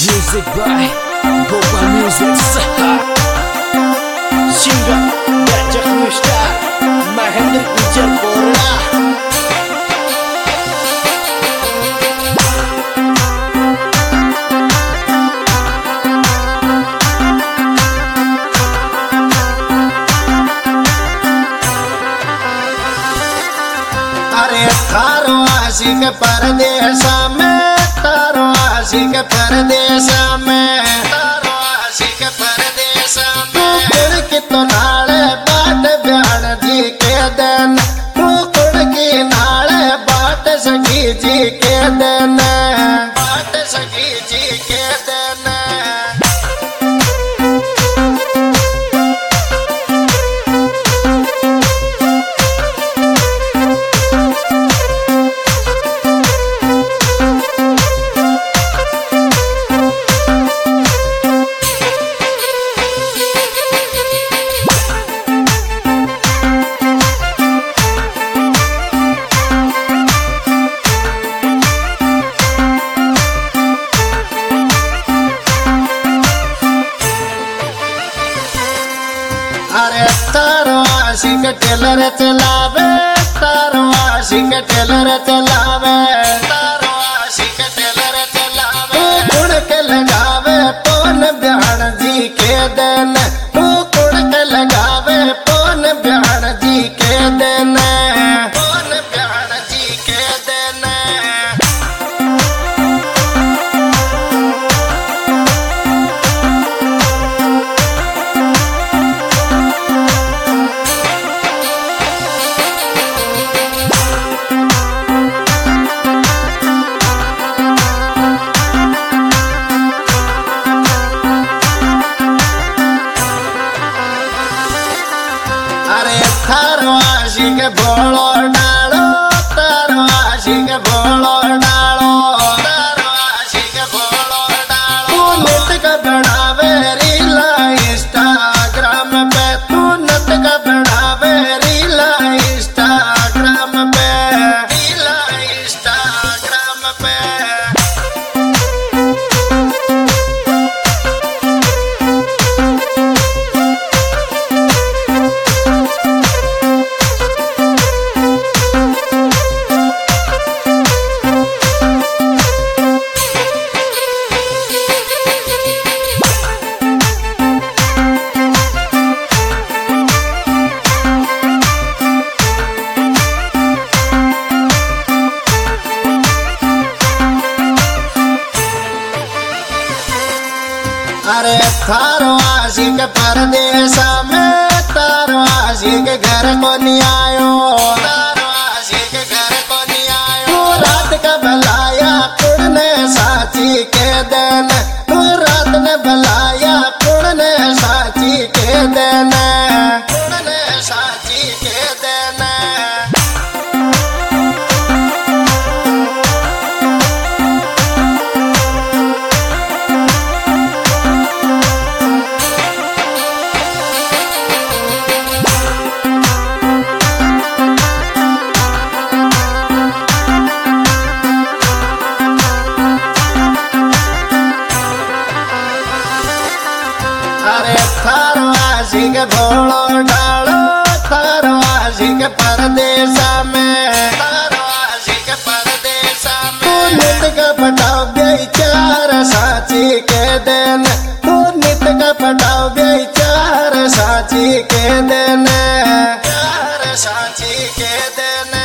Music by Gopa Music Singer Gajah Mustar Mahendra Ujar Bora अरे थारो आशिक परदेश में तारो आशिक परदेश में तारो आशिक परदेश में की तो नाले बाट ब्यान जी के दिन कुड़ की नाले बाट सखी जी के दिन बाट सखी जी के दिन अरे तारो आशिक टेलर चलावे तारो आशिक टेलर चलावे तारो आशिक टेलर चलावे कुड़ के लगावे पौन ब्यान जी के दिन कुड़ के लगावे पौन ब्यान जी के दिन पौन ब्यान जी के दिन अरे थारो आशिक बोलो डालो तारो आशिक बोलो डालो तारो आशिक बोलो डालो तू नट का बढ़ावे रीला इंस्टाग्राम पे तू नट का बढ़ावे रीला इंस्टाग्राम पे रीला इंस्टाग्राम पे अरे थारो आशिक परदेश में तारो आशिक घर को नहीं आयो तारो आशिक घर को नहीं आयो रात का भलाया कुड़ने साची के दिन रात ने भलाया कुड़ने साची के दिन कुड़ने साची के दिन अरे थारो आशिक भोलो डालो थारो आशिक परदेश में तारो आशिक परदेश में नित का पटाव बेचार साची के दिन तू नित का पटाव बेचार साची के दिन चार साची के दिन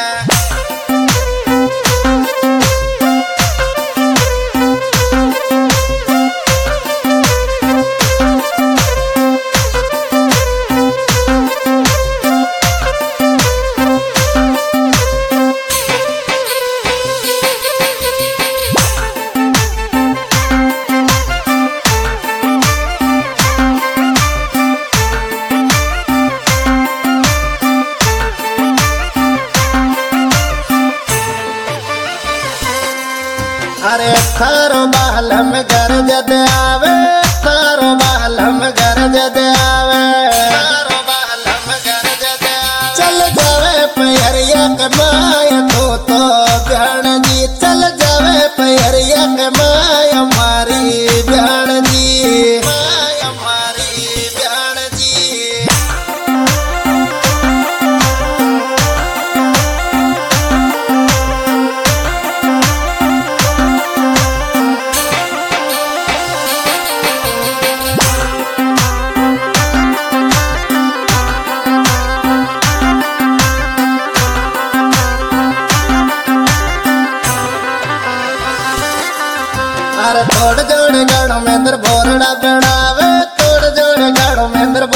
अरे थारो बालम घर जद आवे थारो बालम घर जद आवे थारो बालम घर जद आवे चल जावे पैरिया कमाए तो ब्यान जी चल जावे पैरिया माय हमारी बहन जी, माय हमारी बहन जी। अरे तोड़ जोड़ गाड़ो में अंदर बोरड़ा बनावे, तोड़ जोड़ गाड़ो में अंदर